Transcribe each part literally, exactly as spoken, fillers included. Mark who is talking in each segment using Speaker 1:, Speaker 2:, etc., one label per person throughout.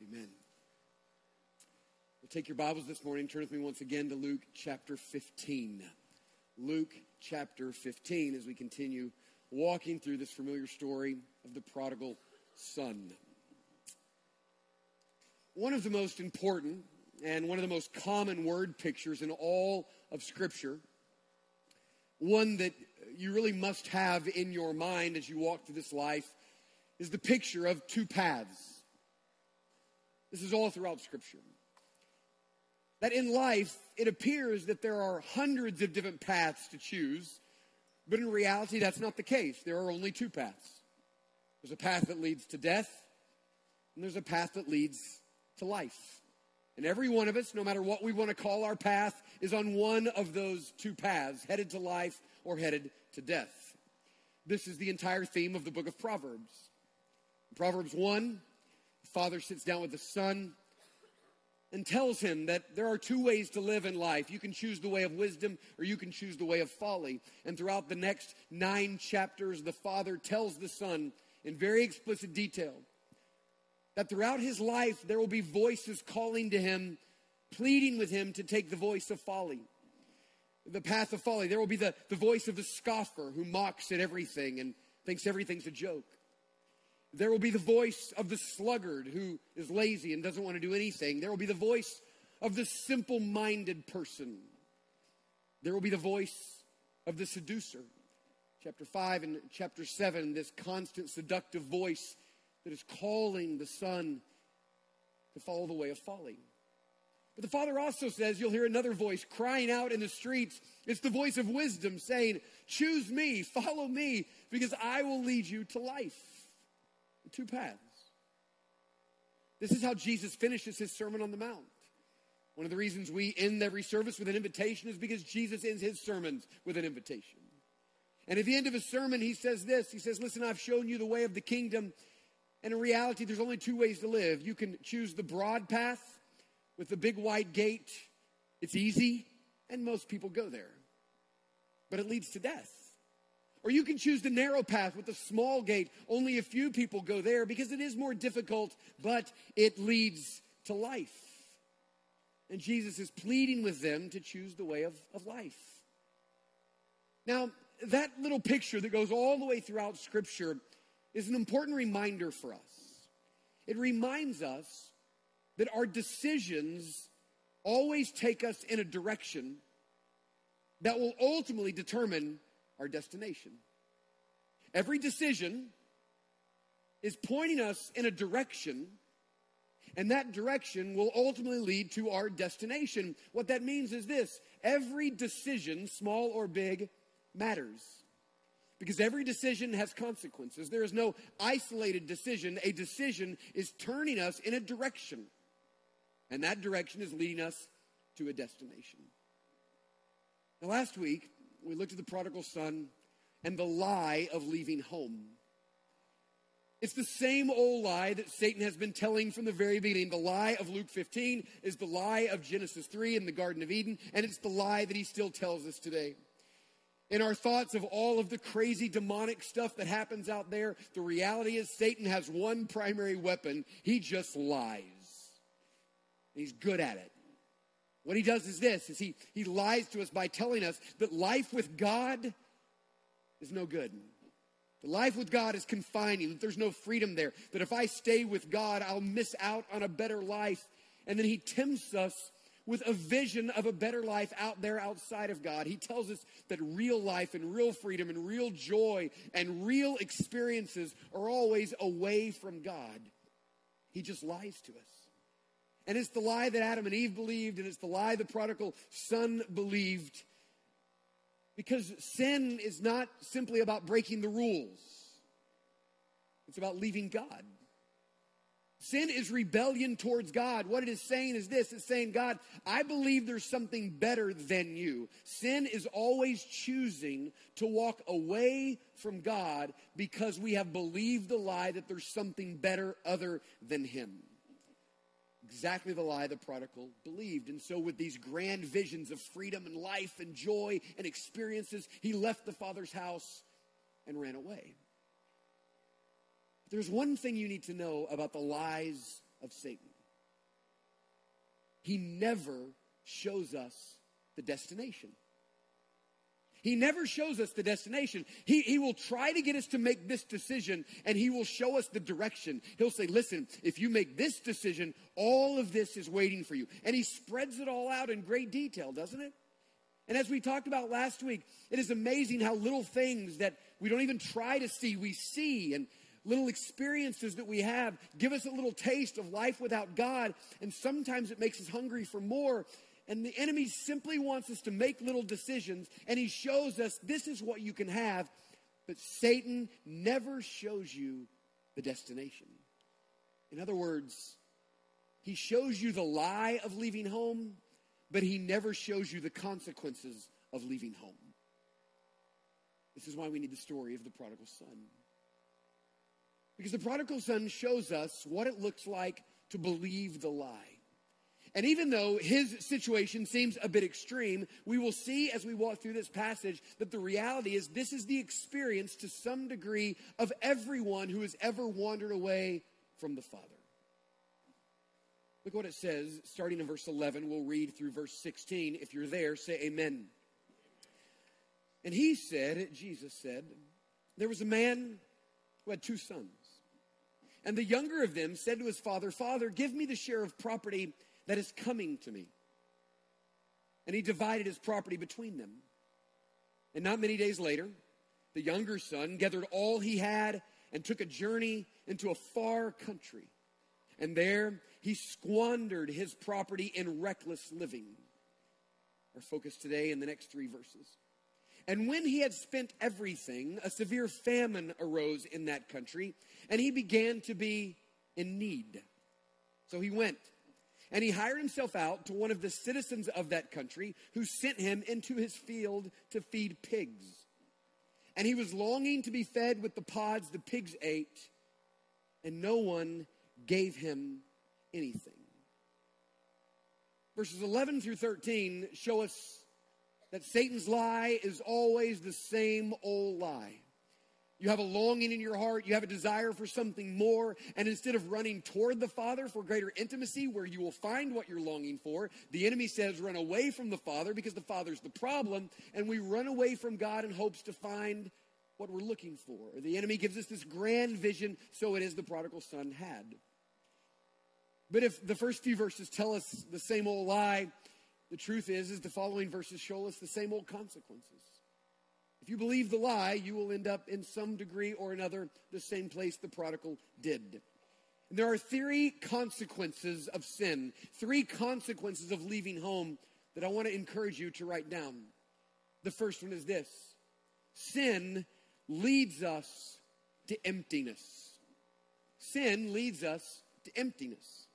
Speaker 1: Amen. We'll take your Bibles this morning. Turn with me once again to Luke chapter fifteen. Luke chapter fifteen as we continue walking through this familiar story of the prodigal son. One of the most important and one of the most common word pictures in all of Scripture, one that you really must have in your mind as you walk through this life, is the picture of two paths. This is all throughout Scripture. That in life, it appears that there are hundreds of different paths to choose, but in reality, that's not the case. There are only two paths. There's a path that leads to death, and there's a path that leads to life. And every one of us, no matter what we want to call our path, is on one of those two paths, headed to life or headed to death. This is the entire theme of the book of Proverbs. In Proverbs one, the father sits down with the son and tells him that there are two ways to live in life. You can choose the way of wisdom or you can choose the way of folly. And throughout the next nine chapters, the father tells the son in very explicit detail that throughout his life, there will be voices calling to him, pleading with him to take the voice of folly, the path of folly. There will be the, the voice of the scoffer who mocks at everything and thinks everything's a joke. There will be the voice of the sluggard who is lazy and doesn't want to do anything. There will be the voice of the simple-minded person. There will be the voice of the seducer. Chapter five and chapter seven, this constant seductive voice that is calling the son to follow the way of folly. But the father also says, you'll hear another voice crying out in the streets. It's the voice of wisdom saying, choose me, follow me, because I will lead you to life. Two paths. This is how Jesus finishes his Sermon on the Mount. One of the reasons we end every service with an invitation is because Jesus ends his sermons with an invitation. And at the end of his sermon, he says this. He says, listen, I've shown you the way of the kingdom. And in reality, there's only two ways to live. You can choose the broad path with the big white gate. It's easy, and most people go there. But it leads to death. Or you can choose the narrow path with the small gate. Only a few people go there because it is more difficult, but it leads to life. And Jesus is pleading with them to choose the way of, of life. Now, that little picture that goes all the way throughout Scripture is an important reminder for us. It reminds us that our decisions always take us in a direction that will ultimately determine our destination. Every decision is pointing us in a direction, and that direction will ultimately lead to our destination. What that means is this: every decision, small or big, matters. Because every decision has consequences. There is no isolated decision. A decision is turning us in a direction, and that direction is leading us to a destination. Now, last week, we looked at the prodigal son and the lie of leaving home. It's the same old lie that Satan has been telling from the very beginning. The lie of Luke fifteen is the lie of Genesis three in the Garden of Eden, and it's the lie that he still tells us today. In our thoughts of all of the crazy demonic stuff that happens out there, the reality is Satan has one primary weapon. He just lies. He's good at it. What he does is this, is he, he lies to us by telling us that life with God is no good. The life with God is confining, that there's no freedom there, that if I stay with God, I'll miss out on a better life. And then he tempts us with a vision of a better life out there outside of God. He tells us that real life and real freedom and real joy and real experiences are always away from God. He just lies to us. And it's the lie that Adam and Eve believed, and it's the lie the prodigal son believed. Because sin is not simply about breaking the rules. It's about leaving God. Sin is rebellion towards God. What it is saying is this. It's saying, God, I believe there's something better than you. Sin is always choosing to walk away from God because we have believed the lie that there's something better other than him. Exactly the lie the prodigal believed. And so with these grand visions of freedom and life and joy and experiences, he left the father's house and ran away. There's one thing you need to know about the lies of Satan. he never shows us the destination. He never shows us the destination. He, he will try to get us to make this decision, and he will show us the direction. He'll say, listen, if you make this decision, all of this is waiting for you. And he spreads it all out in great detail, doesn't it? And as we talked about last week, it is amazing how little things that we don't even try to see, we see, and little experiences that we have give us a little taste of life without God, and sometimes it makes us hungry for more. And the enemy simply wants us to make little decisions, and he shows us this is what you can have, but Satan never shows you the destination. In other words, he shows you the lie of leaving home, but he never shows you the consequences of leaving home. This is why we need the story of the prodigal son. Because the prodigal son shows us what it looks like to believe the lie. And even though his situation seems a bit extreme, we will see as we walk through this passage that the reality is this is the experience to some degree of everyone who has ever wandered away from the Father. Look what it says, starting in verse eleven. We'll read through verse sixteen. If you're there, say amen. And he said, Jesus said, there was a man who had two sons. And the younger of them said to his father, Father, give me the share of property that is coming to me. And he divided his property between them. And not many days later, the younger son gathered all he had and took a journey into a far country. And there he squandered his property in reckless living. Our focus today in the next three verses. And when he had spent everything, a severe famine arose in that country, and he began to be in need. So he went, and he hired himself out to one of the citizens of that country, who sent him into his field to feed pigs. And he was longing to be fed with the pods the pigs ate, and no one gave him anything. Verses eleven through thirteen show us that Satan's lie is always the same old lie. You have a longing in your heart, you have a desire for something more, and instead of running toward the Father for greater intimacy where you will find what you're longing for, the enemy says run away from the Father because the Father's the problem, and we run away from God in hopes to find what we're looking for. The enemy gives us this grand vision, so it is the prodigal son had. But if the first few verses tell us the same old lie, the truth is, is the following verses show us the same old consequences. If you believe the lie, you will end up in some degree or another the same place the prodigal did. And there are three consequences of sin, three consequences of leaving home that I want to encourage you to write down. The first one is this: sin leads us to emptiness. Sin leads us to emptiness.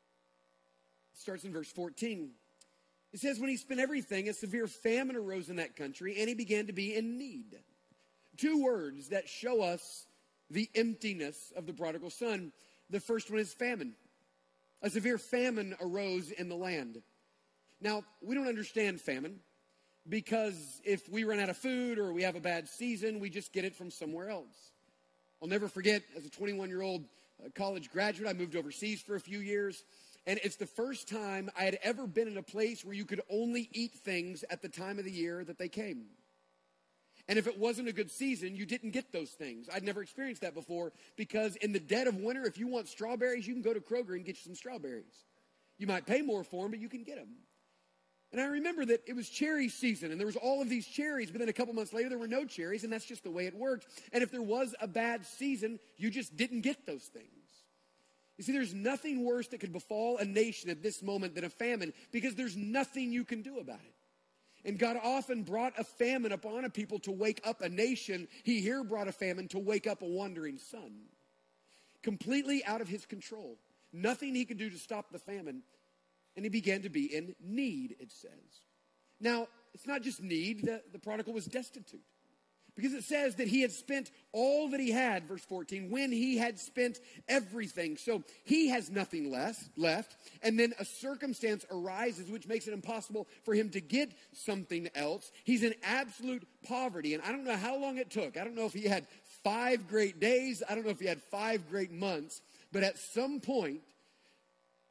Speaker 1: It starts in verse fourteen. It says, when he spent everything, a severe famine arose in that country, and he began to be in need. Two words that show us the emptiness of the prodigal son. The first one is famine. A severe famine arose in the land. Now, we don't understand famine because if we run out of food or we have a bad season, we just get it from somewhere else. I'll never forget, as a twenty-one-year-old college graduate, I moved overseas for a few years. And it's the first time I had ever been in a place where you could only eat things at the time of the year that they came. And if it wasn't a good season, you didn't get those things. I'd never experienced that before because in the dead of winter, if you want strawberries, you can go to Kroger and get you some strawberries. You might pay more for them, but you can get them. And I remember that it was cherry season and there was all of these cherries, but then a couple months later there were no cherries, and that's just the way it worked. And if there was a bad season, you just didn't get those things. You see, there's nothing worse that could befall a nation at this moment than a famine because there's nothing you can do about it. And God often brought a famine upon a people to wake up a nation. He here brought a famine to wake up a wandering son. Completely out of his control. Nothing he could do to stop the famine. And he began to be in need, it says. Now, it's not just need. The, the prodigal was destitute. Because it says that he had spent all that he had, verse fourteen, when he had spent everything. So he has nothing less, left. And then a circumstance arises which makes it impossible for him to get something else. He's in absolute poverty. And I don't know how long it took. I don't know if he had five great days. I don't know if he had five great months. But at some point,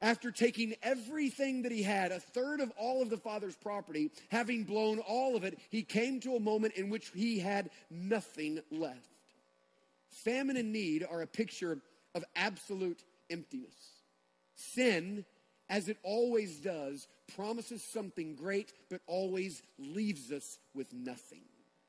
Speaker 1: after taking everything that he had, a third of all of the father's property, having blown all of it, he came to a moment in which he had nothing left. Famine and need are a picture of absolute emptiness. Sin, as it always does, promises something great, but always leaves us with nothing.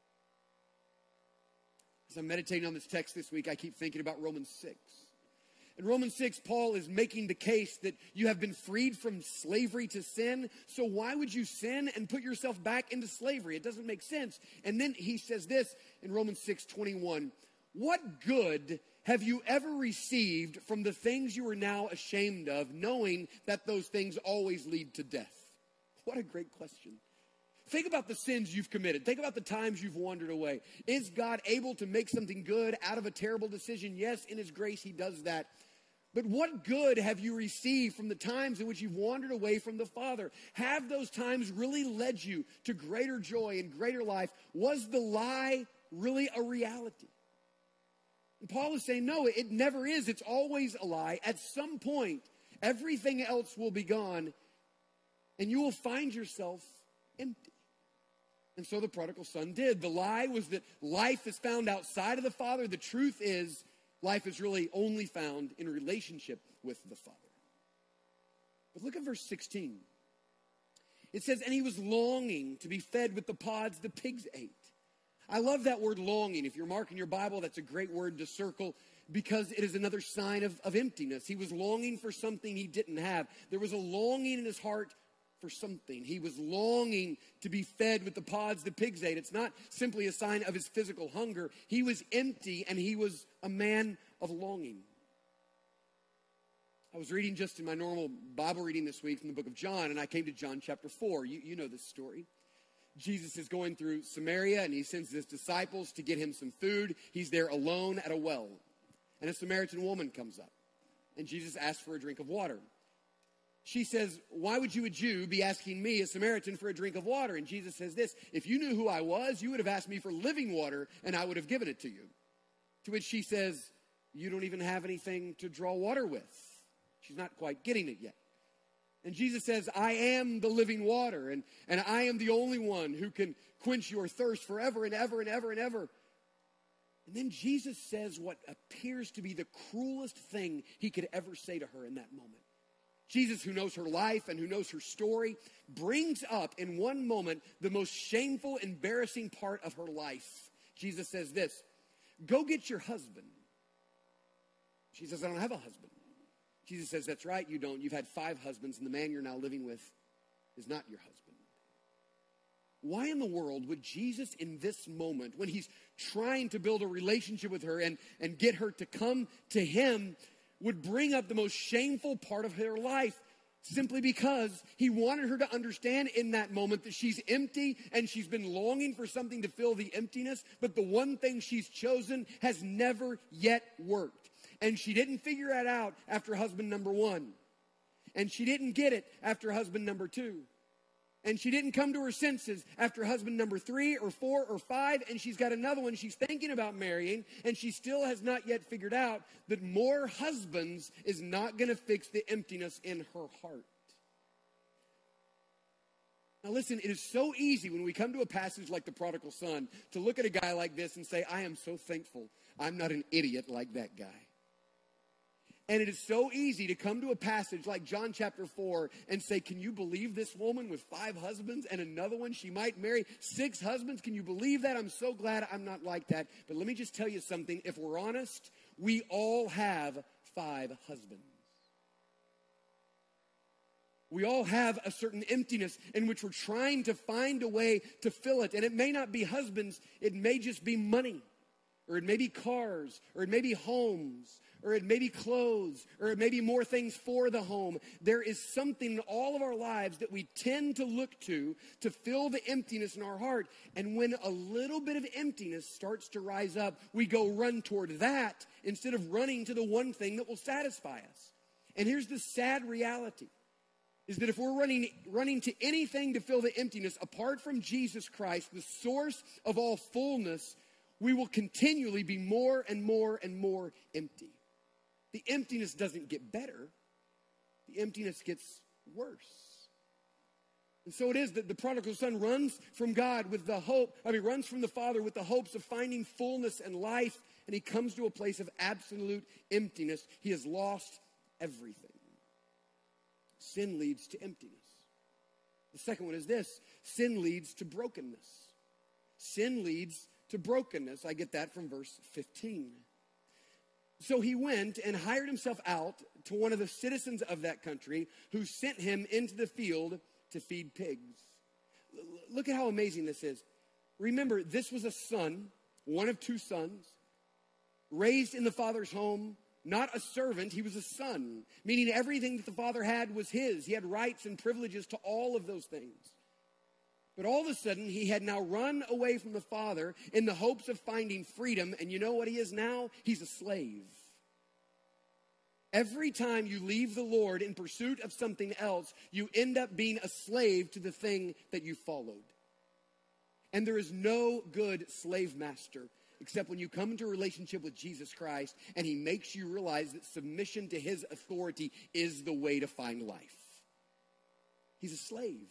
Speaker 1: As I'm meditating on this text this week, I keep thinking about Romans six. In Romans six, Paul is making the case that you have been freed from slavery to sin, so why would you sin and put yourself back into slavery? It doesn't make sense. And then he says this in Romans six twenty-one, what good have you ever received from the things you are now ashamed of, knowing that those things always lead to death? What a great question. Think about the sins you've committed. Think about the times you've wandered away. Is God able to make something good out of a terrible decision? Yes, in his grace, he does that. But what good have you received from the times in which you've wandered away from the Father? Have those times really led you to greater joy and greater life? Was the lie really a reality? And Paul is saying, no, it never is. It's always a lie. At some point, everything else will be gone, and you will find yourself empty. And so the prodigal son did. The lie was that life is found outside of the Father. The truth is, life is really only found in relationship with the Father. But look at verse sixteen. It says, and he was longing to be fed with the pods the pigs ate. I love that word longing. If you're marking your Bible, that's a great word to circle because it is another sign of, of emptiness. He was longing for something he didn't have. There was a longing in his heart for something. He was longing to be fed with the pods the pigs ate. It's not simply a sign of his physical hunger. He was empty and he was a man of longing. I was reading just in my normal Bible reading this week from the book of John, and I came to John chapter four. You, you know this story. Jesus is going through Samaria, and he sends his disciples to get him some food. He's there alone at a well, and a Samaritan woman comes up, and Jesus asks for a drink of water. She says, why would you, a Jew, be asking me, a Samaritan, for a drink of water? And Jesus says this, if you knew who I was, you would have asked me for living water, and I would have given it to you. To which she says, you don't even have anything to draw water with. She's not quite getting it yet. And Jesus says, I am the living water, and, and I am the only one who can quench your thirst forever and ever and ever and ever. And then Jesus says what appears to be the cruelest thing he could ever say to her in that moment. Jesus, who knows her life and who knows her story, brings up in one moment the most shameful, embarrassing part of her life. Jesus says this, go get your husband. She says, I don't have a husband. Jesus says, that's right, you don't. You've had five husbands, and the man you're now living with is not your husband. Why in the world would Jesus in this moment, when he's trying to build a relationship with her and, and get her to come to him, would bring up the most shameful part of her life? Simply because he wanted her to understand in that moment that she's empty and she's been longing for something to fill the emptiness, but the one thing she's chosen has never yet worked. And she didn't figure that out after husband number one. And she didn't get it after husband number two. And she didn't come to her senses after husband number three or four or five. And she's got another one she's thinking about marrying. And she still has not yet figured out that more husbands is not going to fix the emptiness in her heart. Now listen, it is so easy when we come to a passage like the prodigal son to look at a guy like this and say, I am so thankful I'm not an idiot like that guy. And it is so easy to come to a passage like John chapter four and say, can you believe this woman with five husbands and another one she might marry six husbands? Can you believe that? I'm so glad I'm not like that. But let me just tell you something. If we're honest, we all have five husbands. We all have a certain emptiness in which we're trying to find a way to fill it. And it may not be husbands. It may just be money. Or it may be cars. Or it may be homes. Or it may be clothes, or it may be more things for the home. There is something in all of our lives that we tend to look to to fill the emptiness in our heart. And when a little bit of emptiness starts to rise up, we go run toward that instead of running to the one thing that will satisfy us. And here's the sad reality, is that if we're running, running to anything to fill the emptiness apart from Jesus Christ, the source of all fullness, we will continually be more and more and more empty. The emptiness doesn't get better. The emptiness gets worse. And so it is that the prodigal son runs from God with the hope, I mean, runs from the Father with the hopes of finding fullness and life, and he comes to a place of absolute emptiness. He has lost everything. Sin leads to emptiness. The second one is this: sin leads to brokenness. Sin leads to brokenness. I get that from verse fifteen. So he went and hired himself out to one of the citizens of that country, who sent him into the field to feed pigs. L- look at how amazing this is. Remember, this was a son, one of two sons, raised in the father's home, not a servant. He was a son, meaning everything that the father had was his. He had rights and privileges to all of those things. But all of a sudden, he had now run away from the father in the hopes of finding freedom. And you know what he is now? He's a slave. Every time you leave the Lord in pursuit of something else, you end up being a slave to the thing that you followed. And there is no good slave master except when you come into a relationship with Jesus Christ and he makes you realize that submission to his authority is the way to find life. He's a slave.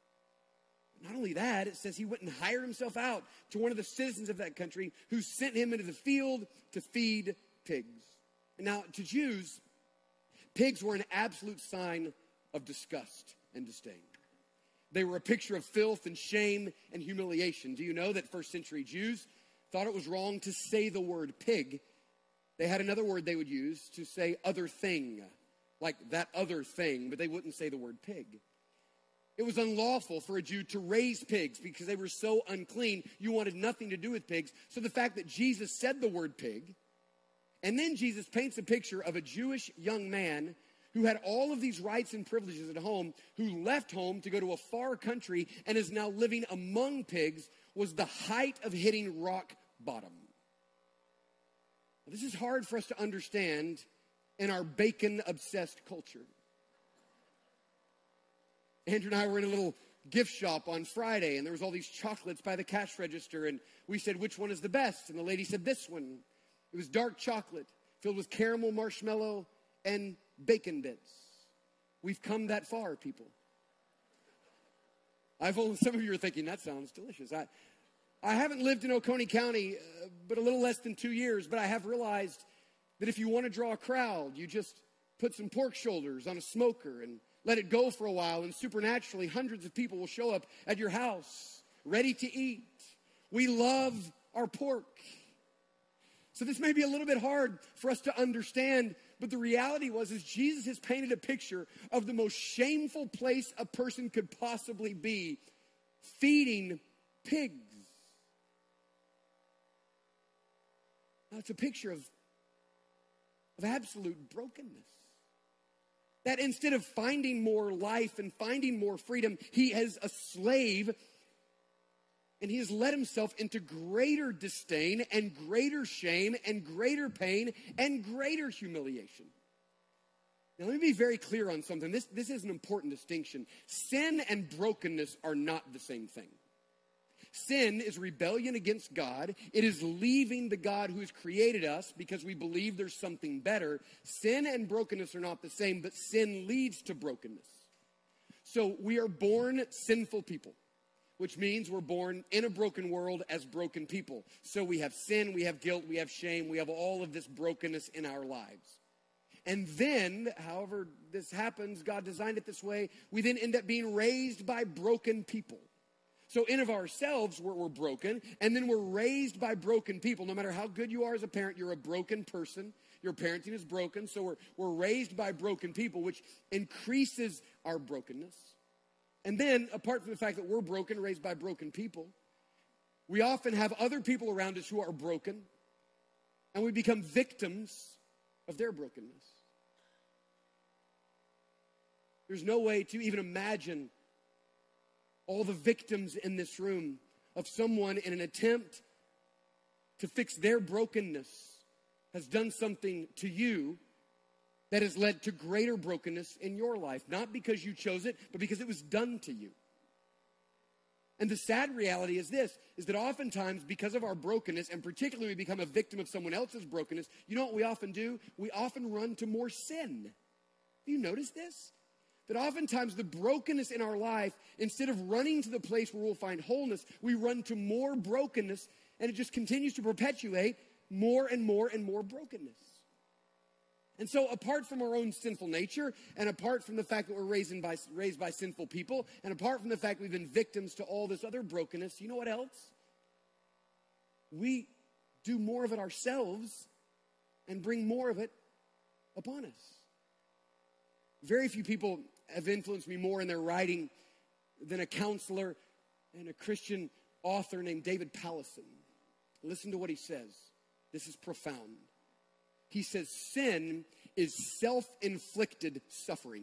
Speaker 1: Not only that, it says he went and hired himself out to one of the citizens of that country, who sent him into the field to feed pigs. Now, to Jews, pigs were an absolute sign of disgust and disdain. They were a picture of filth and shame and humiliation. Do you know that first century Jews thought it was wrong to say the word pig? They had another word they would use to say other thing, like that other thing, but they wouldn't say the word pig. It was unlawful for a Jew to raise pigs because they were so unclean. You wanted nothing to do with pigs. So the fact that Jesus said the word pig, and then Jesus paints a picture of a Jewish young man who had all of these rights and privileges at home, who left home to go to a far country and is now living among pigs, was the height of hitting rock bottom. Now, this is hard for us to understand in our bacon-obsessed culture. Andrew and I were in a little gift shop on Friday, and there was all these chocolates by the cash register, and we said, which one is the best? And the lady said, this one. It was dark chocolate filled with caramel, marshmallow, and bacon bits. We've come that far, people. I've only, some of you are thinking, that sounds delicious. I, I haven't lived in Oconee County, uh, but a little less than two years, but I have realized that if you want to draw a crowd, you just put some pork shoulders on a smoker and let it go for a while, and supernaturally hundreds of people will show up at your house ready to eat. We love our pork. So this may be a little bit hard for us to understand, but the reality was is Jesus has painted a picture of the most shameful place a person could possibly be, feeding pigs. Now, it's a picture of, of absolute brokenness. That instead of finding more life and finding more freedom, he is a slave, and he has led himself into greater disdain and greater shame and greater pain and greater humiliation. Now, let me be very clear on something. This, this is an important distinction. Sin and brokenness are not the same thing. Sin is rebellion against God. It is leaving the God who has created us because we believe there's something better. Sin and brokenness are not the same, but sin leads to brokenness. So we are born sinful people, which means we're born in a broken world as broken people. So we have sin, we have guilt, we have shame, we have all of this brokenness in our lives. And then, however this happens, God designed it this way, we then end up being raised by broken people. So in of ourselves, we're, we're broken, and then we're raised by broken people. No matter how good you are as a parent, you're a broken person. Your parenting is broken, so we're, we're raised by broken people, which increases our brokenness. And then, apart from the fact that we're broken, raised by broken people, we often have other people around us who are broken, and we become victims of their brokenness. There's no way to even imagine all the victims in this room of someone in an attempt to fix their brokenness has done something to you that has led to greater brokenness in your life. Not because you chose it, but because it was done to you. And the sad reality is this, is that oftentimes because of our brokenness, and particularly we become a victim of someone else's brokenness, you know what we often do? We often run to more sin. Do you notice this? that oftentimes the brokenness in our life, instead of running to the place where we'll find wholeness, we run to more brokenness, and it just continues to perpetuate more and more and more brokenness. And so apart from our own sinful nature, and apart from the fact that we're raised, in by, raised by sinful people, and apart from the fact we've been victims to all this other brokenness, you know what else? We do more of it ourselves and bring more of it upon us. Very few people have influenced me more in their writing than a counselor and a Christian author named David Powlison. Listen to what he says. This is profound. He says, sin is self-inflicted suffering.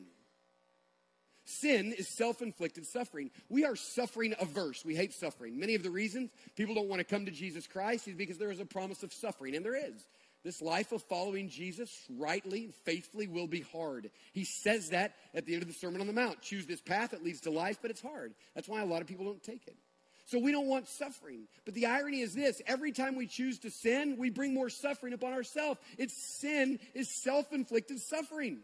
Speaker 1: Sin is self-inflicted suffering. We are suffering averse. We hate suffering. Many of the reasons people don't want to come to Jesus Christ is because there is a promise of suffering, and there is. This life of following Jesus rightly and faithfully will be hard. He says that at the end of the Sermon on the Mount. Choose this path, it leads to life, but it's hard. That's why a lot of people don't take it. So we don't want suffering. But the irony is this: every time we choose to sin, we bring more suffering upon ourselves. It's sin is self-inflicted suffering.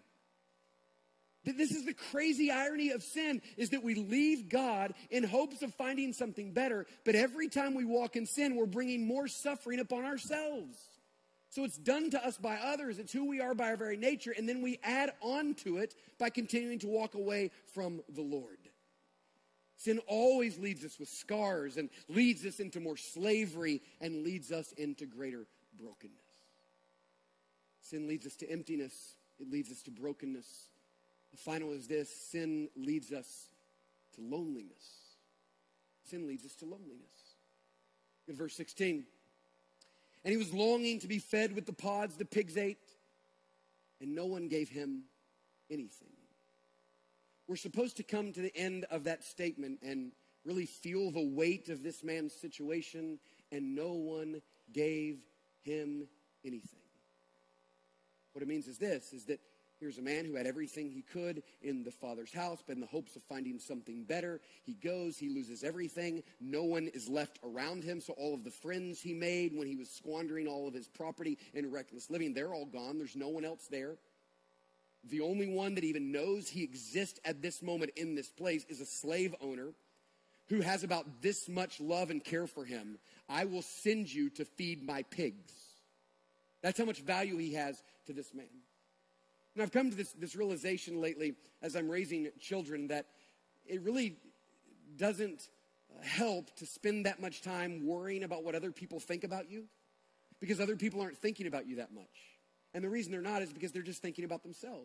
Speaker 1: This is the crazy irony of sin, is that we leave God in hopes of finding something better, but every time we walk in sin, we're bringing more suffering upon ourselves. So it's done to us by others. It's who we are by our very nature, and then we add on to it by continuing to walk away from the Lord. Sin always leads us with scars and leads us into more slavery and leads us into greater brokenness. Sin leads us to emptiness. It leads us to brokenness. The final is this: sin leads us to loneliness. Sin leads us to loneliness. In verse sixteen, and he was longing to be fed with the pods the pigs ate, and no one gave him anything. We're supposed to come to the end of that statement and really feel the weight of this man's situation, and no one gave him anything. What it means is this, is that here's a man who had everything he could in the Father's house, but in the hopes of finding something better, he goes, he loses everything. No one is left around him, so all of the friends he made when he was squandering all of his property in reckless living, they're all gone. There's no one else there. The only one that even knows he exists at this moment in this place is a slave owner who has about this much love and care for him. I will send you to feed my pigs. That's how much value he has to this man. And I've come to this, this realization lately as I'm raising children that it really doesn't help to spend that much time worrying about what other people think about you, because other people aren't thinking about you that much. And the reason they're not is because they're just thinking about themselves.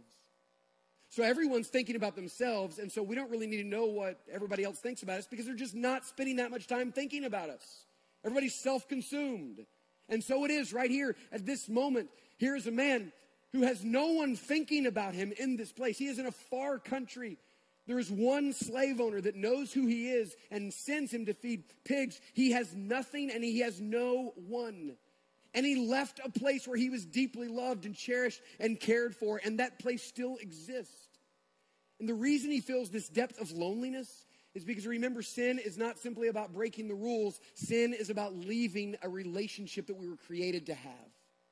Speaker 1: So everyone's thinking about themselves, and so we don't really need to know what everybody else thinks about us because they're just not spending that much time thinking about us. Everybody's self-consumed. And so it is right here at this moment. Here is a man who has no one thinking about him in this place. He is in a far country. There is one slave owner that knows who he is and sends him to feed pigs. He has nothing and he has no one. And he left a place where he was deeply loved and cherished and cared for, and that place still exists. And the reason he feels this depth of loneliness is because, remember, sin is not simply about breaking the rules. Sin is about leaving a relationship that we were created to have.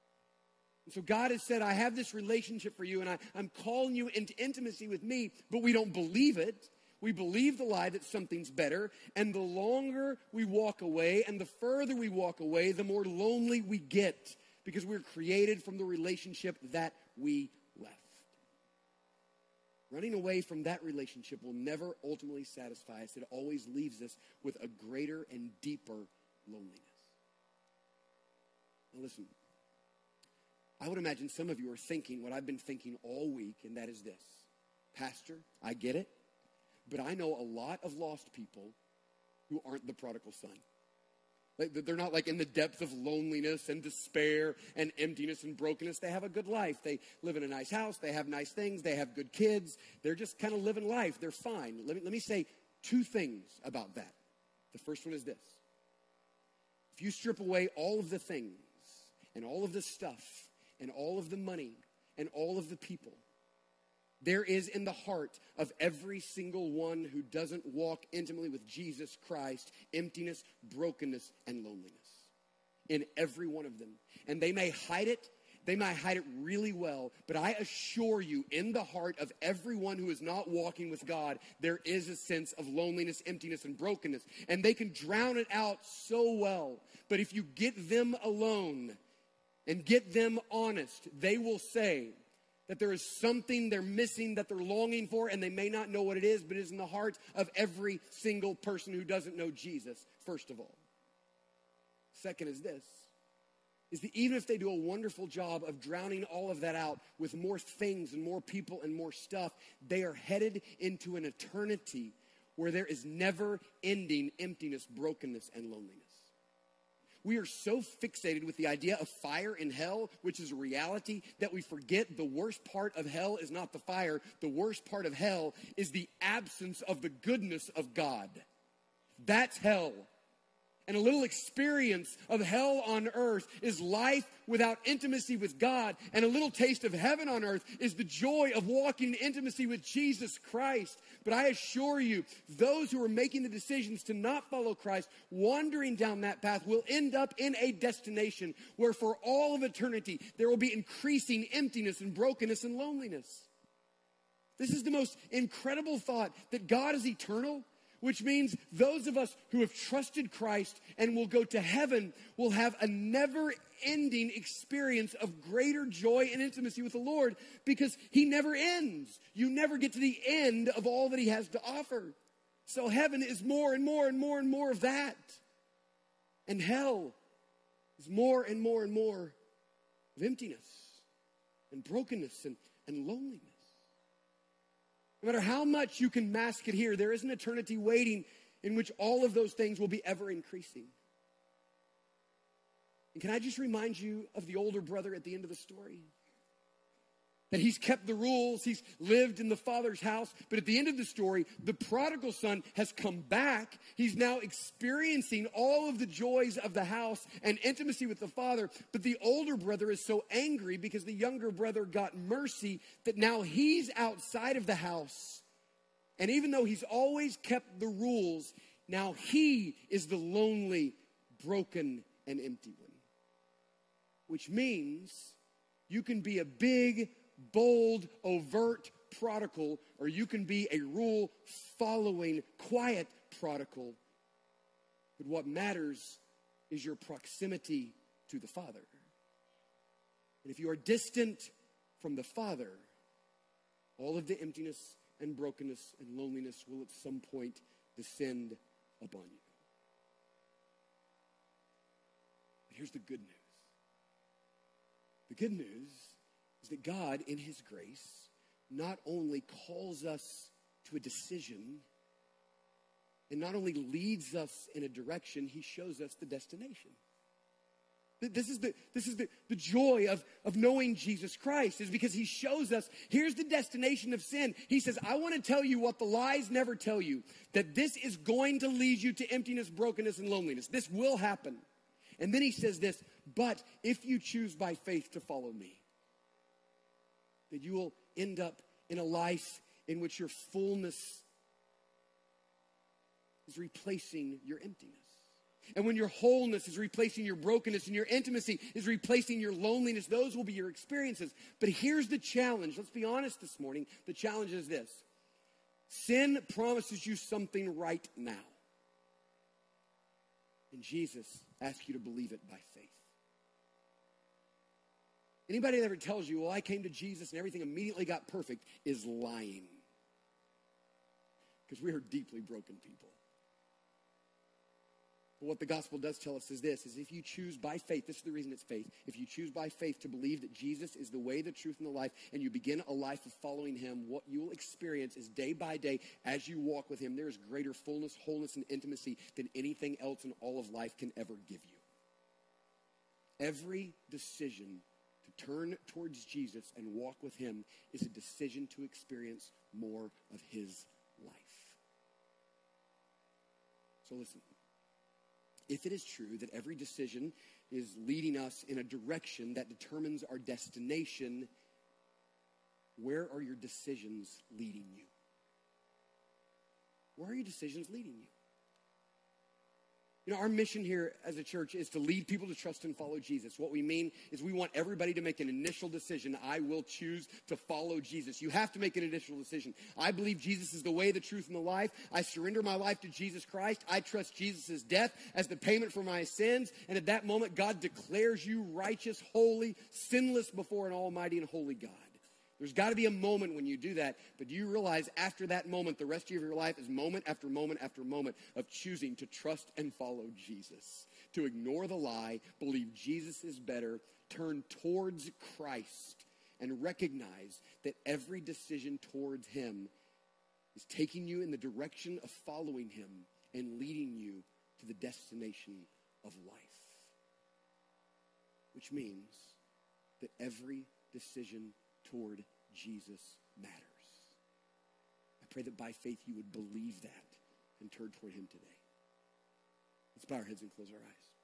Speaker 1: And so God has said, I have this relationship for you, and I, I'm calling you into intimacy with me, but we don't believe it. We believe the lie that something's better, and the longer we walk away and the further we walk away, the more lonely we get because we're created from the relationship that we left. Running away from that relationship will never ultimately satisfy us. It always leaves us with a greater and deeper loneliness. Now listen, I would imagine some of you are thinking what I've been thinking all week, and that is this: Pastor, I get it. But I know a lot of lost people who aren't the prodigal son. Like, they're not like in the depth of loneliness and despair and emptiness and brokenness. They have a good life. They live in a nice house. They have nice things. They have good kids. They're just kind of living life. They're fine. Let me, let me say two things about that. The first one is this. If you strip away all of the things and all of the stuff and all of the money and all of the people, there is in the heart of every single one who doesn't walk intimately with Jesus Christ emptiness, brokenness, and loneliness. In every one of them. And they may hide it, They might hide it really well, but I assure you, in the heart of everyone who is not walking with God, there is a sense of loneliness, emptiness, and brokenness. And they can drown it out so well. But if you get them alone and get them honest, they will say that there is something they're missing that they're longing for, and they may not know what it is, but it is in the heart of every single person who doesn't know Jesus, first of all. Second is this. Is that even if they do a wonderful job of drowning all of that out with more things and more people and more stuff, they are headed into an eternity where there is never-ending emptiness, brokenness, and loneliness. We are so fixated with the idea of fire in hell, which is a reality, that we forget the worst part of hell is not the fire. The worst part of hell is the absence of the goodness of God. That's hell. And a little experience of hell on earth is life without intimacy with God. And a little taste of heaven on earth is the joy of walking in intimacy with Jesus Christ. But I assure you, those who are making the decisions to not follow Christ, wandering down that path, will end up in a destination where for all of eternity, there will be increasing emptiness and brokenness and loneliness. This is the most incredible thought, that God is eternal. Which means those of us who have trusted Christ and will go to heaven will have a never-ending experience of greater joy and intimacy with the Lord, because he never ends. You never get to the end of all that he has to offer. So heaven is more and more and more and more of that. And hell is more and more and more of emptiness and brokenness and, and loneliness. No matter how much you can mask it here, there is an eternity waiting in which all of those things will be ever increasing. And can I just remind you of the older brother at the end of the story? That he's kept the rules, he's lived in the father's house, but at the end of the story, the prodigal son has come back. He's now experiencing all of the joys of the house and intimacy with the father, but the older brother is so angry because the younger brother got mercy that now he's outside of the house. And even though he's always kept the rules, now he is the lonely, broken, and empty one. Which means you can be a big, bold, overt prodigal, or you can be a rule-following, quiet prodigal. But what matters is your proximity to the Father. And if you are distant from the Father, all of the emptiness and brokenness and loneliness will at some point descend upon you. But here's the good news. The good news is that God, in his grace, not only calls us to a decision, and not only leads us in a direction, he shows us the destination. This is the, this is the, the joy of, of knowing Jesus Christ, is because he shows us, here's the destination of sin. He says, I want to tell you what the lies never tell you, that this is going to lead you to emptiness, brokenness, and loneliness. This will happen. And then he says this, but if you choose by faith to follow me, that you will end up in a life in which your fullness is replacing your emptiness. And when your wholeness is replacing your brokenness and your intimacy is replacing your loneliness, those will be your experiences. But here's the challenge. Let's be honest this morning. The challenge is this. Sin promises you something right now. And Jesus asks you to believe it by faith. Anybody that ever tells you, well, I came to Jesus and everything immediately got perfect, is lying. Because we are deeply broken people. But what the gospel does tell us is this, is if you choose by faith, this is the reason it's faith, if you choose by faith to believe that Jesus is the way, the truth, and the life, and you begin a life of following him, what you will experience is day by day, as you walk with him, there is greater fullness, wholeness, and intimacy than anything else in all of life can ever give you. Every decision to turn towards Jesus and walk with him is a decision to experience more of his life. So listen. If it is true that every decision is leading us in a direction that determines our destination, where are your decisions leading you? Where are your decisions leading you? You know, our mission here as a church is to lead people to trust and follow Jesus. What we mean is we want everybody to make an initial decision. I will choose to follow Jesus. You have to make an initial decision. I believe Jesus is the way, the truth, and the life. I surrender my life to Jesus Christ. I trust Jesus' death as the payment for my sins. And at that moment, God declares you righteous, holy, sinless before an almighty and holy God. There's got to be a moment when you do that, but do you realize after that moment, the rest of your life is moment after moment after moment of choosing to trust and follow Jesus, to ignore the lie, believe Jesus is better, turn towards Christ, and recognize that every decision towards him is taking you in the direction of following him and leading you to the destination of life. Which means that every decision toward Jesus matters. I pray that by faith you would believe that and turn toward him today. Let's bow our heads and close our eyes.